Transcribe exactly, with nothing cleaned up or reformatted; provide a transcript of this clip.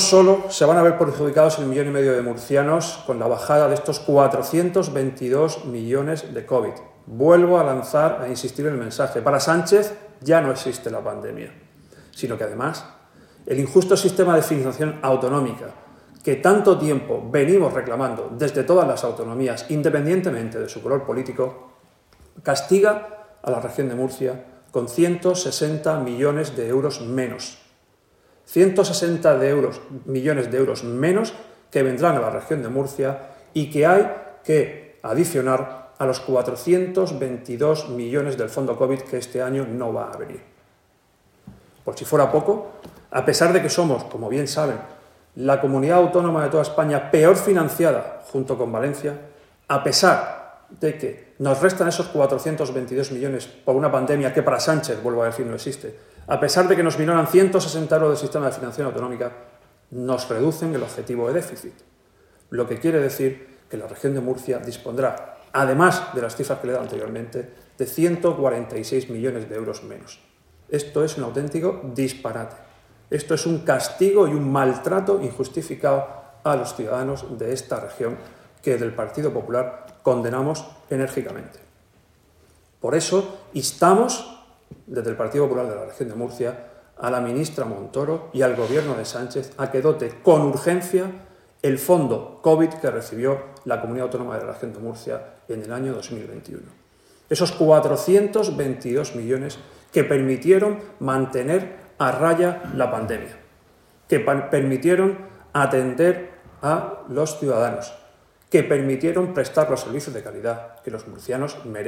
solo se van a ver perjudicados el millón y medio de murcianos con la bajada de estos cuatrocientos veintidós millones de COVID. Vuelvo a lanzar, a insistir en el mensaje. Para Sánchez ya no existe la pandemia, sino que además el injusto sistema de financiación autonómica que tanto tiempo venimos reclamando desde todas las autonomías, independientemente de su color político, castiga a la región de Murcia con ciento sesenta millones de euros menos. ciento sesenta de euros, millones de euros menos que vendrán a la región de Murcia y que hay que adicionar a los cuatrocientos veintidós millones del fondo COVID que este año no va a venir. Por si fuera poco, a pesar de que somos, como bien saben, la comunidad autónoma de toda España peor financiada junto con Valencia, a pesar de que nos restan esos cuatrocientos veintidós millones por una pandemia que para Sánchez, vuelvo a decir, no existe, a pesar de que nos minoran ciento sesenta euros del sistema de financiación autonómica, nos reducen el objetivo de déficit. Lo que quiere decir que la región de Murcia dispondrá, además de las cifras que le he dado anteriormente, de ciento cuarenta y seis millones de euros menos. Esto es un auténtico disparate. Esto es un castigo y un maltrato injustificado a los ciudadanos de esta región que del Partido Popular condenamos enérgicamente. Por eso instamos desde el Partido Popular de la región de Murcia a la ministra Montoro y al gobierno de Sánchez a que dote con urgencia el fondo COVID que recibió la comunidad autónoma de la región de Murcia en el año dos mil veintiuno. Esos cuatrocientos veintidós millones que permitieron mantener a raya la pandemia, que permitieron atender a los ciudadanos, que permitieron prestar los servicios de calidad que los murcianos merecen.